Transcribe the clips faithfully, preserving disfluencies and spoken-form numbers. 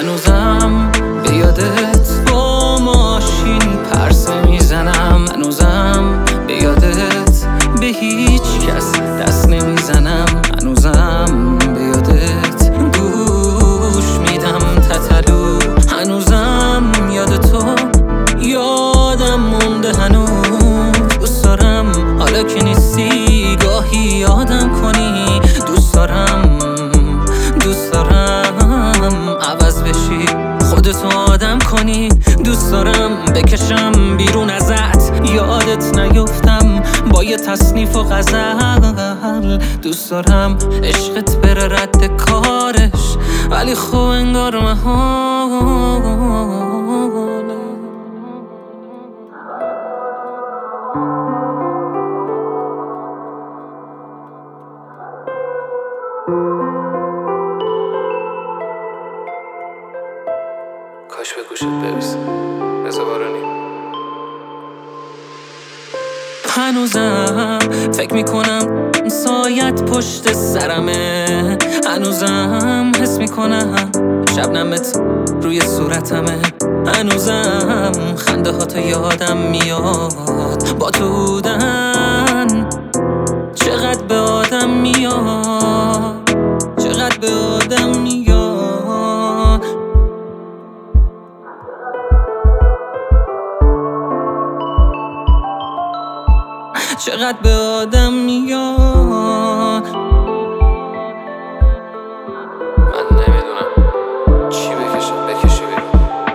هنوزم به یادت با ماشین پرسه میزنم، هنوزم به یادت به هیچ کس دست نمیزنم، هنوزم به یادت گوش میدم تتلو، هنوزم یاد تو یادم مونده، هنوز دوست دارم حالا که نیستی گاهی یادم کنی، دوست دارم دوست دارم عوض بشی خودتو آدم کنی، دوست دارم بکشم بیرون ازت یادت نیفتم با یه تصنیف و غزل، دوست دارم عشقت بره رد کارش ولی خب انگار محاله. کاش به گوشت برسه رضا بارانی. هنوزم فکر میکنم سایت پشت سرمه، هنوزم حس میکنم شبنمت روی صورتمه، هنوزم خنده ها تو یادم میاد با تو بودن چقدر به آدم میاد، چقدر به آدم میاد، چقدر به آدم میاد. من نمیدونم چی بکشم بکشی بیرون.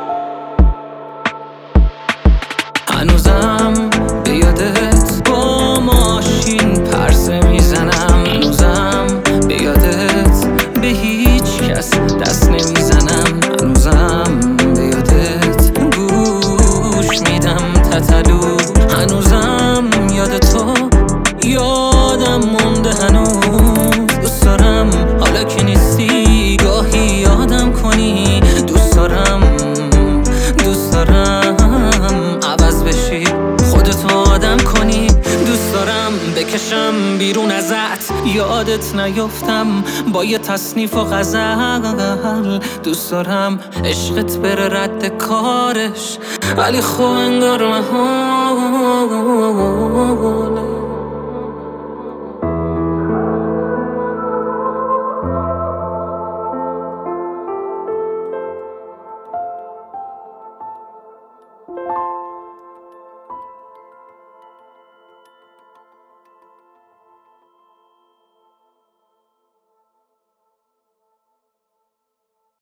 هنوزم به یادت با ماشین پرسه میزنم، هنوزم به یادت به هیچ کس دست نمیزنم، هنوزم به یادت گوش میدم تتلو، هنوزم یاد تو یادم مونده، هنوز دوست دارم حالا که نیستی گاهی یادم کنی، دوست دارم دوست دارم عوض بشی خودتو آدم کنی، دوست دارم بکشم بیرون ازت یادت نیفتم با یه تصنیف و غزل، دوست دارم عشقت بره رد کارش ولی خب انگار محاله.